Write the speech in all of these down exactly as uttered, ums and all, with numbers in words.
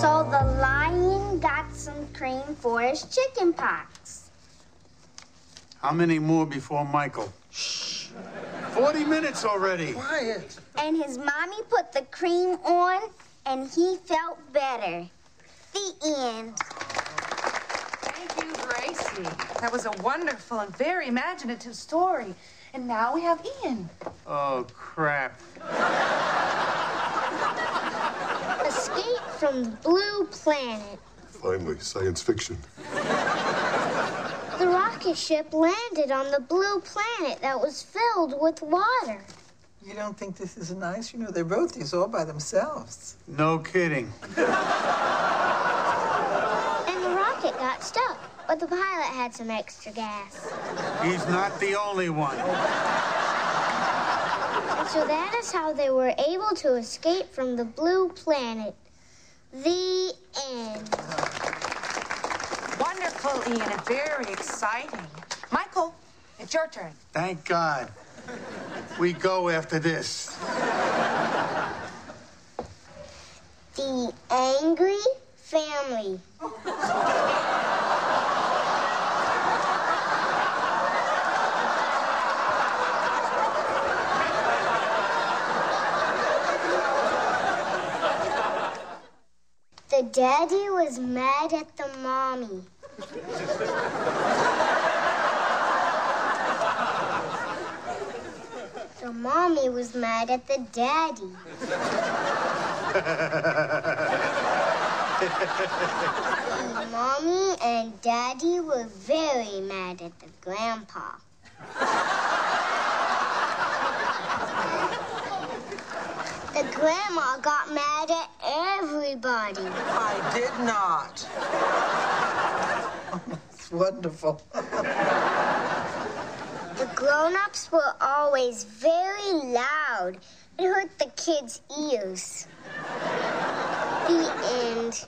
So the lion got some cream for his chicken pox. How many more before Michael? Shh. Forty minutes already. Quiet. And his mommy put the cream on, and he felt better. The end. Thank you, Gracie. That was a wonderful and very imaginative story. And now we have Ian. Oh, crap. Escape from the blue planet. Finally, science fiction. The rocket ship landed on the blue planet that was filled with water. You don't think this is nice? You know, they wrote these all by themselves. No kidding. And the rocket got stuck, but the pilot had some extra gas. He's not the only one. And so that is how they were able to escape from the blue planet. The end. Wonderful, Ian, and very exciting. Michael, it's your turn. Thank God. We go after this. The Angry Family. The daddy was mad at the mommy. The mommy was mad at the daddy. The mommy and daddy were very mad at the grandpa. The grandma got mad at everybody. I did not. It's wonderful. The grown-ups were always very loud. It hurt the kids' ears. The end.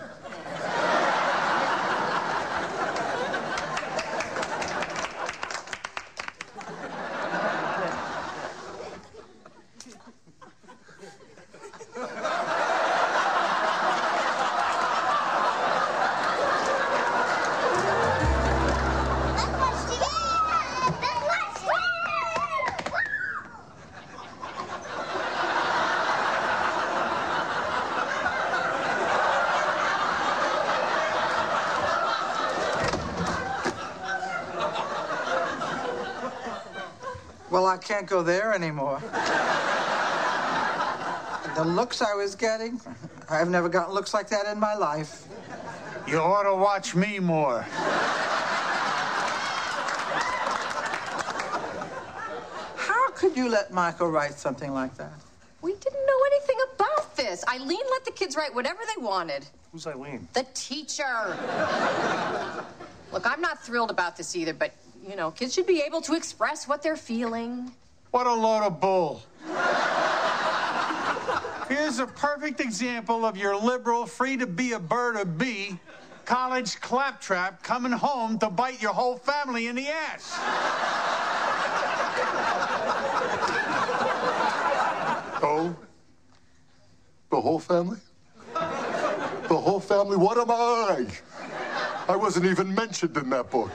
Well, I can't go there anymore. The looks I was getting, I've never gotten looks like that in my life. You ought to watch me more. How could you let Michael write something like that? We didn't know anything about this. Eileen let the kids write whatever they wanted. Who's Eileen? The teacher. Look, I'm not thrilled about this either, but, you know, kids should be able to express what they're feeling. What a load of bull. Here's a perfect example of your liberal, free-to-be-a-bird-a-bee, college claptrap coming home to bite your whole family in the ass. Oh? The whole family? The whole family? What am I? I wasn't even mentioned in that book.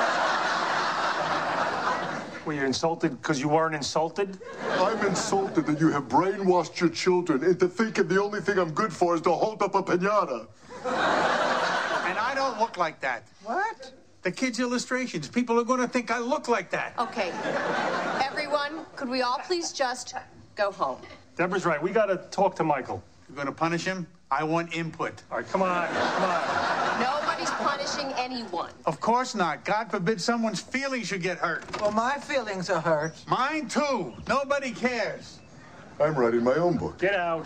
Well, you're insulted because you weren't insulted? I'm insulted that you have brainwashed your children into thinking the only thing I'm good for is to hold up a piñata. And I don't look like that. What? The kids' illustrations. People are going to think I look like that. Okay. Everyone, could we all please just go home? Deborah's right. We got to talk to Michael. You're going to punish him? I want input. All right, come on, come on. Nobody's punishing anyone. Of course not. God forbid someone's feelings should get hurt. Well, my feelings are hurt. Mine too. Nobody cares. I'm writing my own book. Get out.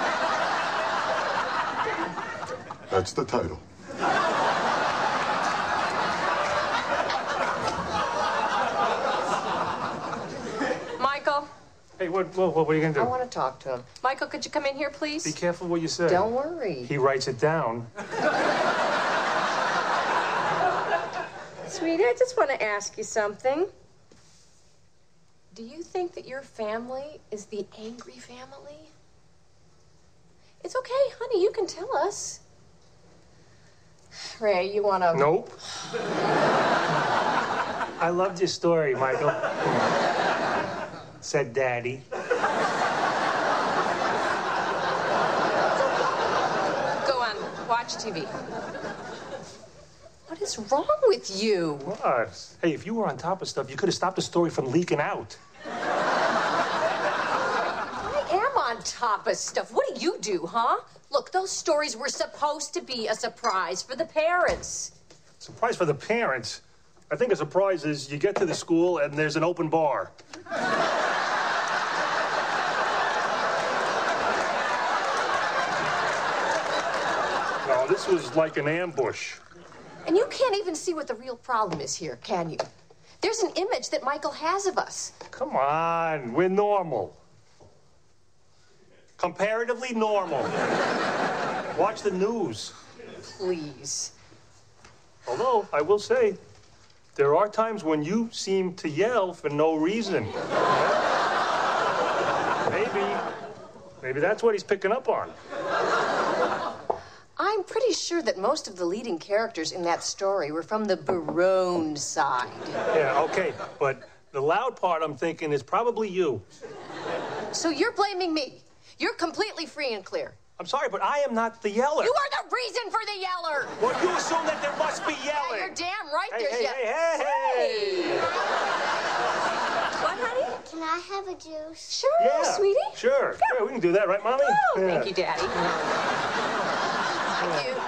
That's the title. Michael, Hey, what, what, what are you going to I do? want to talk to him. Michael, could you come in here, please? Be careful what you say. Don't worry. He writes it down. Sweetie, I just want to ask you something. Do you think that your family is the angry family? It's okay, honey, you can tell us. Ray, you want to... Nope. I loved your story, Michael. Said Daddy. Go on, watch T V. What is wrong with you? What? Hey, if you were on top of stuff, you could have stopped the story from leaking out. I am on top of stuff. What do you do, huh? Look, those stories were supposed to be a surprise for the parents. Surprise for the parents? I think a surprise is you get to the school and there's an open bar. No, this was like an ambush. And you can't even see what the real problem is here, can you? There's an image that Michael has of us. Come on, we're normal. Comparatively normal. Watch the news. Please. Although, I will say, there are times when you seem to yell for no reason. Maybe, maybe that's what he's picking up on. I'm pretty sure that most of the leading characters in that story were from the Barone side. Yeah, okay, but the loud part I'm thinking is probably you. So you're blaming me. You're completely free and clear. I'm sorry, but I am not the yeller. You are the reason for the yeller. Well, you assume that there must be yelling. Yeah, you're damn right Hey, there's hey, yelling. hey, hey, hey. What, honey? Can I have a juice? Sure, Yeah, sweetie. sure. Yeah, we can do that, right, Mommy? Oh, Yeah. thank you, Daddy. Thank you.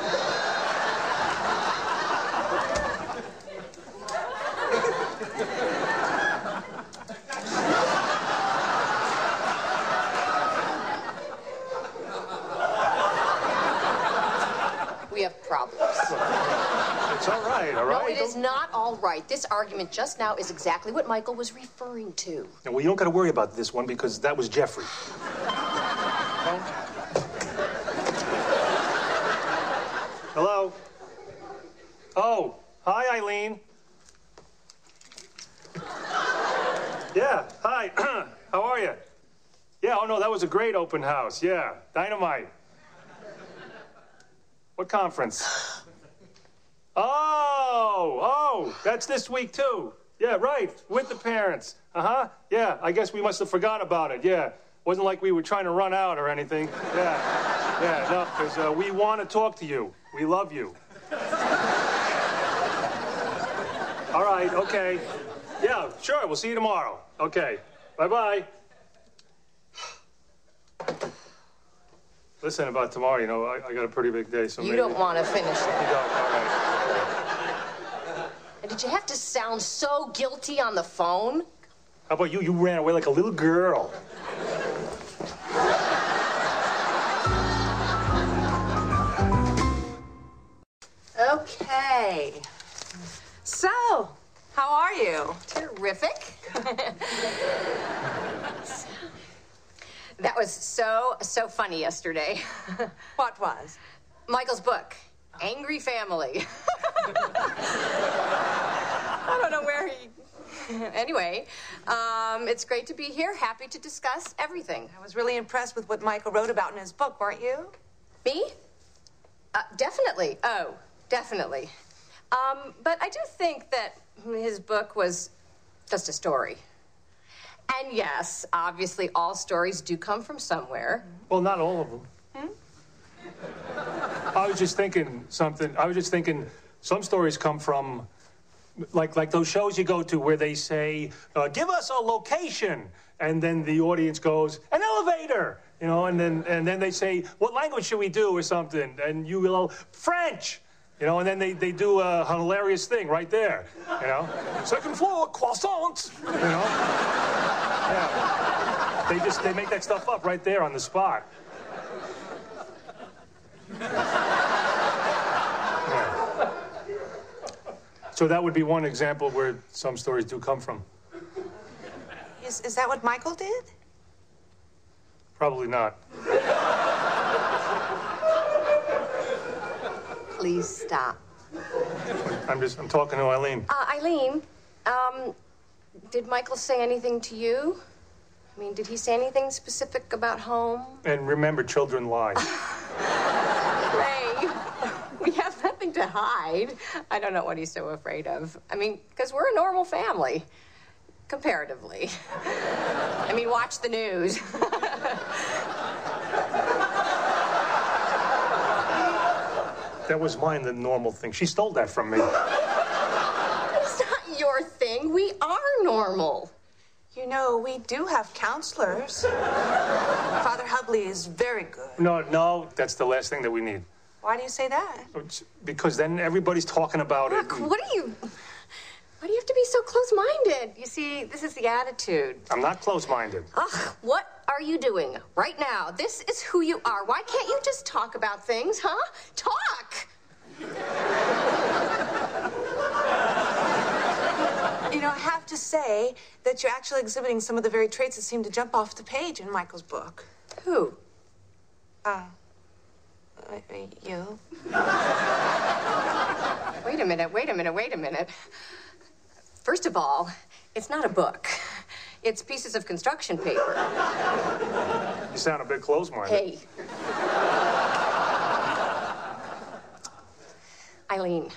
We have problems. It's all right, all right? No, it is not all right. This argument just now is exactly what Michael was referring to. No, well, you don't got to worry about this one because that was Jeffrey. Hello? Oh, hi, Eileen. Yeah, hi. How are you? Yeah, oh, no, that was a great open house. Yeah, dynamite. What conference? Oh, oh, that's this week, too. Yeah, right, with the parents. Uh-huh, yeah, I guess we must have forgot about it, yeah. Wasn't like we were trying to run out or anything. Yeah, yeah, no, because uh, we want to talk to you. We love you. All right, okay. Yeah, sure, we'll see you tomorrow. Okay, bye-bye. Listen, about tomorrow, you know, I, I got a pretty big day, so You maybe... don't want to finish You it. don't, all right. And did you have to sound so guilty on the phone? How about you? You ran away like a little girl. Okay. So, how are you? Terrific. That was so, so funny yesterday. What was? Michael's book, Angry Family. I don't know where he... Anyway, um, it's great to be here. Happy to discuss everything. I was really impressed with what Michael wrote about in his book, weren't you? Me? Uh, definitely. Oh, definitely. Um, but I do think that his book was just a story. And yes, obviously all stories do come from somewhere. Well, not all of them. Hmm? I was just thinking something. I was just thinking some stories come from, like, like those shows you go to where they say, uh, give us a location. And then the audience goes, an elevator. You know, and then, and then they say, what language should we do or something? And you go, French. You know, and then they, they do a hilarious thing right there, you know? Second floor, croissant, you know? Yeah. They just, they make that stuff up right there on the spot. Yeah. So that would be one example where some stories do come from. Is, is that what Michael did? Probably not. Please stop. I'm just, I'm talking to Eileen. Uh, Eileen, um, did Michael say anything to you? I mean, did he say anything specific about home? And remember, children lie. Ray, we have nothing to hide. I don't know what he's so afraid of. I mean, because we're a normal family. Comparatively. I mean, watch the news. That was mine, the normal thing. She stole that from me. It's not your thing. We are normal. You know, we do have counselors. Father Hubley is very good. No, no, that's the last thing that we need. Why do you say that? It's because then everybody's talking about Look, it. what are you... Why do you have to be so close-minded? You see, this is the attitude. I'm not close-minded. Ugh, what are you doing right now? This is who you are. Why can't you just talk about things, huh? Talk! You know, I have to say that you're actually exhibiting some of the very traits that seem to jump off the page in Michael's book. Who? Uh, uh you. Wait a minute, wait a minute, wait a minute. First of all, it's not a book. It's pieces of construction paper. You sound a bit close-minded. Hey. Eileen,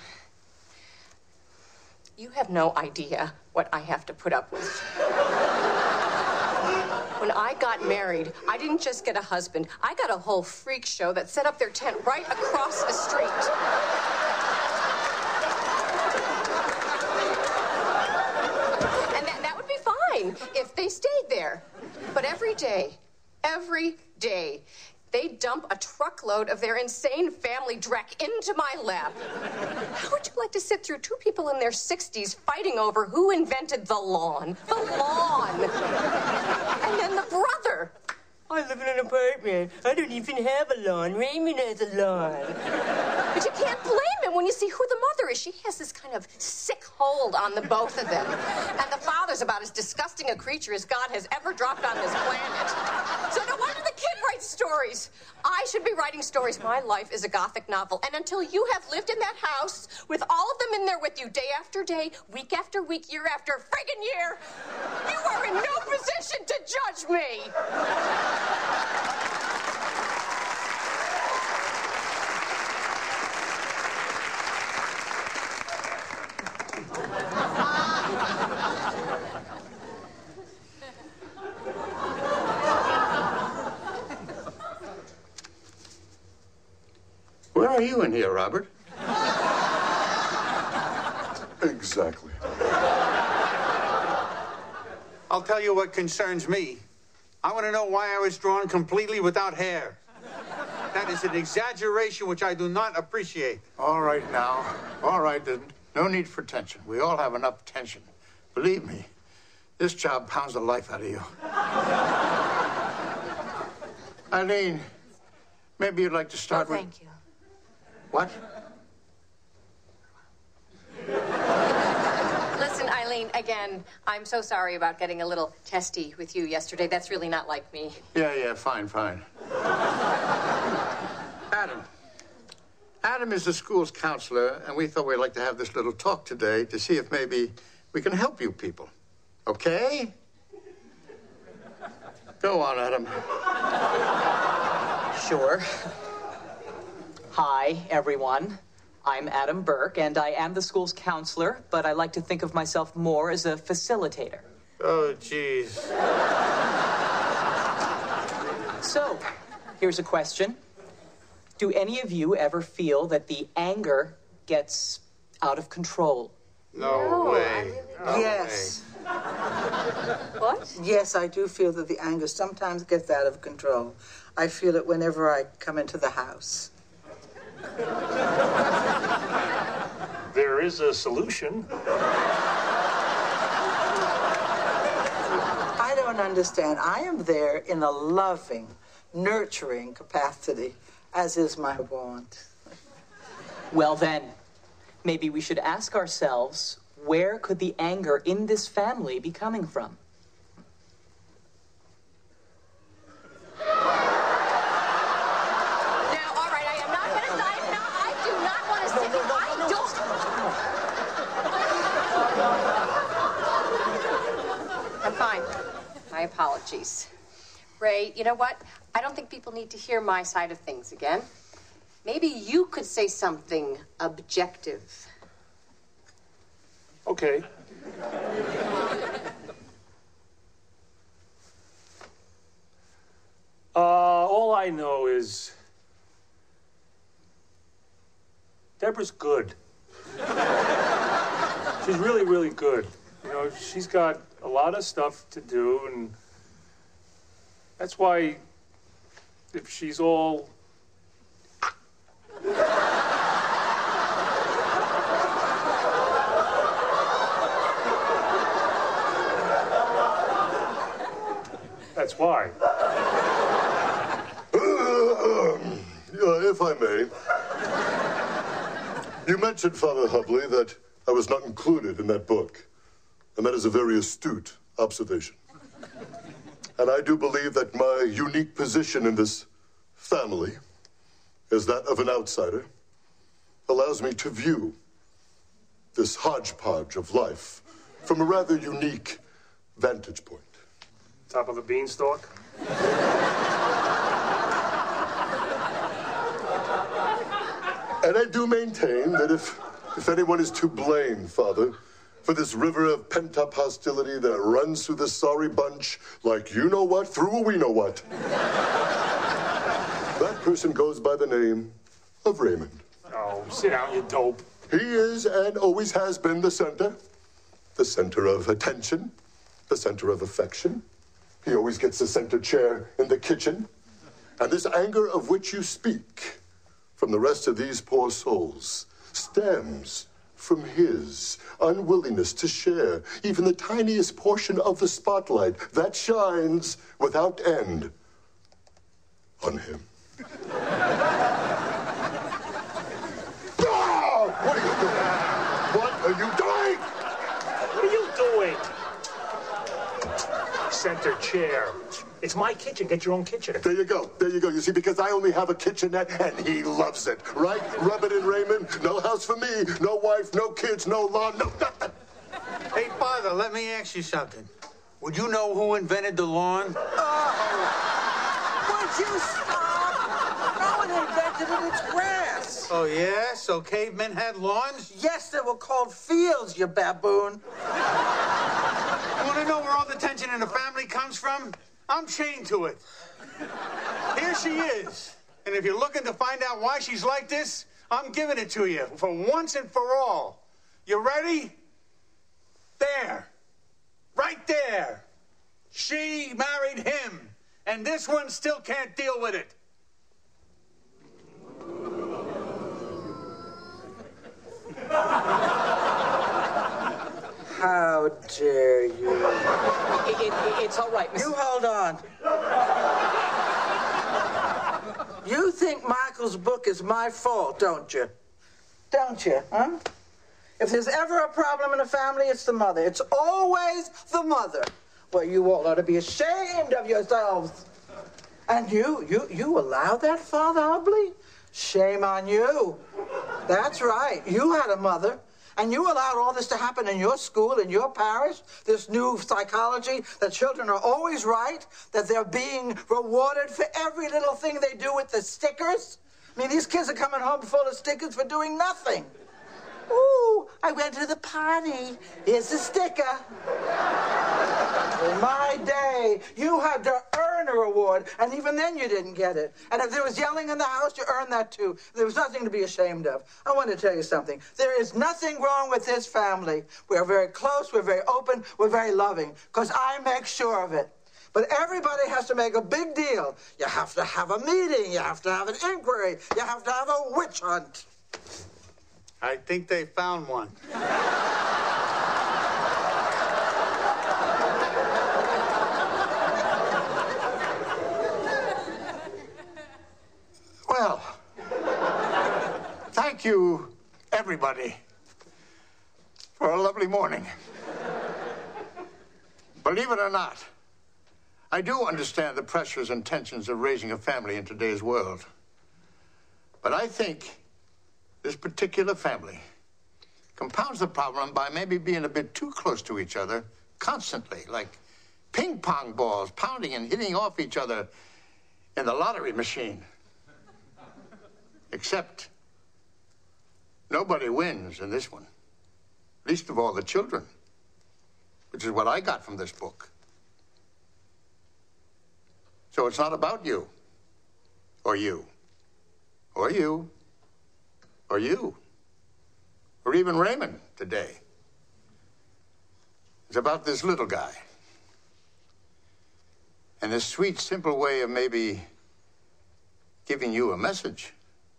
you have no idea what I have to put up with. When I got married, I didn't just get a husband. I got a whole freak show that set up their tent right across the street. If they stayed there. But every day, every day, they dump a truckload of their insane family dreck into my lap. How would you like to sit through two people in their sixties fighting over who invented the lawn? The lawn! And then the brother. I live in an apartment. I don't even have a lawn. Raymond has a lawn. But you can't blame him when you see who the mother is. She has this kind of sick hold on the both of them. And the father's about as disgusting a creature as God has ever dropped on this planet. So no wonder the kid writes stories. I should be writing stories. My life is a gothic novel. And until you have lived in that house with all of them in there with you day after day, week after week, year after friggin' year, you are in no position to judge me. Where are you in here, Robert? Exactly. I'll tell you what concerns me. I want to know why I was drawn completely without hair. That is an exaggeration which I do not appreciate. All right now. All right, then. No need for tension. We all have enough tension. Believe me, this job pounds the life out of you. Eileen, maybe you'd like to start oh, with... thank you. What? Listen, Eileen, again, I'm so sorry about getting a little testy with you yesterday. That's really not like me. Yeah, yeah, fine, fine. Adam. Adam is the school's counselor, and we thought we'd like to have this little talk today to see if maybe we can help you people. Okay? Go on, Adam. Sure. Hi, everyone. I'm Adam Burke, and I am the school's counselor, but I like to think of myself more as a facilitator. Oh, jeez. So, here's a question. Do any of you ever feel that the anger gets out of control? No, No, way. I really No Yes. What? Yes, I do feel that the anger sometimes gets out of control. I feel it whenever I come into the house. There is a solution. I don't understand. I am there in a loving, nurturing capacity, as is my wont. Well, then, maybe we should ask ourselves, where could the anger in this family be coming from? I'm fine. I apologize. Apaches. Ray, you know what? I don't think people need to hear my side of things again. Maybe you could say something objective. Okay. Uh, all I know is Deborah's good. She's really, really good. You know, she's got a lot of stuff to do, and that's why if she's all... That's why. Yeah, if I may. You mentioned, Father Hubley, that I was not included in that book. And that is a very astute observation. And I do believe that my unique position in this family, as that of an outsider, allows me to view this hodgepodge of life from a rather unique vantage point. Top of the beanstalk? And I do maintain that if, if anyone is to blame, Father, for this river of pent-up hostility that runs through this sorry bunch like you know what through a we know what, that person goes by the name of Raymond. Oh, sit down, you dope. He is and always has been the center, the center of attention, the center of affection. He always gets the center chair in the kitchen. And this anger of which you speak from the rest of these poor souls stems from his unwillingness to share even the tiniest portion of the spotlight that shines without end on him. Oh, what are you doing? What are you doing? What are you doing? Center chair. It's my kitchen. Get your own kitchen. There you go. There you go. You see, because I only have a kitchenette and he loves it, right? Rub it in, Raymond. No house for me. No wife, no kids, no lawn, no nothing. Hey, Father, let me ask you something. Would you know who invented the lawn? Oh, would you stop? No one invented it. It's grass. Oh, yeah? So cavemen had lawns? Yes, they were called fields, you baboon. You want to know where all the tension in the family comes from? I'm chained to it. Here she is. And if you're looking to find out why she's like this, I'm giving it to you for once and for all. You ready? There. Right there. She married him. And this one still can't deal with it. How dare you? It, it, it's all right, Miss You hold on. You think Michael's book is my fault, don't you? Don't you, huh? If there's ever a problem in a family, it's the mother. It's always the mother. Well, you all ought to be ashamed of yourselves. And you, you, you allow that, Father Hubley? Shame on you. That's right. You had a mother. And you allowed all this to happen in your school, in your parish, this new psychology that children are always right, that they're being rewarded for every little thing they do with the stickers. I mean, these kids are coming home full of stickers for doing nothing. Ooh, I went to the party. Here's a sticker. In my day, you had to earn a reward, and even then you didn't get it. And if there was yelling in the house, you earned that too. There was nothing to be ashamed of. I want to tell you something. There is nothing wrong with this family. We're very close, we're very open, we're very loving, because I make sure of it. But everybody has to make a big deal. You have to have a meeting, you have to have an inquiry, you have to have a witch hunt. I think they found one. Well, thank you, everybody, for a lovely morning. Believe it or not, I do understand the pressures and tensions of raising a family in today's world. But I think this particular family compounds the problem by maybe being a bit too close to each other constantly, like ping pong balls pounding and hitting off each other in the lottery machine. Except nobody wins in this one, least of all the children, which is what I got from this book. So it's not about you, or you, or you, or you, or even Raymond today. It's about this little guy. And this sweet, simple way of maybe giving you a message.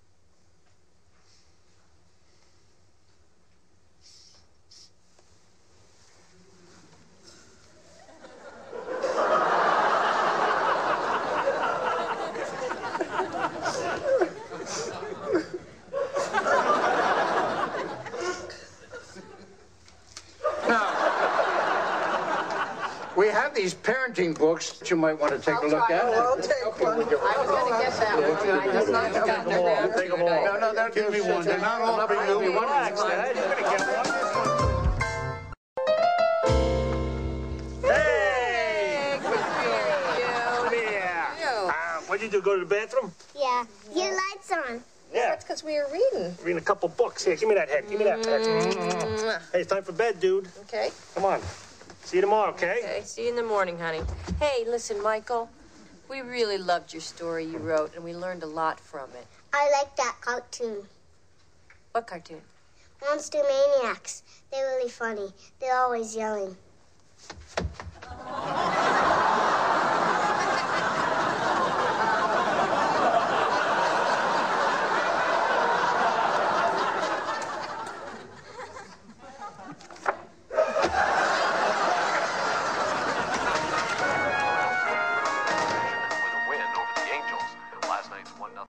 We have these parenting books that you might want to take I'll a look try at. them. I'll take one. I was going to get that one. I just not gotten around to it. No, no, they're Give me one. They're not all for you. Relax, Dad. You're gonna get one. Hey, good for you. Come here. You. Uh, what'd you do? Go to the bathroom? Yeah. Your light's on. Yeah. That's because we were reading. Reading a couple books. Here, give me that head. Give me that head. Hey, it's time for bed, dude. Okay. Come on. See you tomorrow, okay? Okay, see you in the morning, honey. Hey, listen, Michael, we really loved your story you wrote, and we learned a lot from it. I like that cartoon. What cartoon? Monster Maniacs. They're really funny. They're always yelling.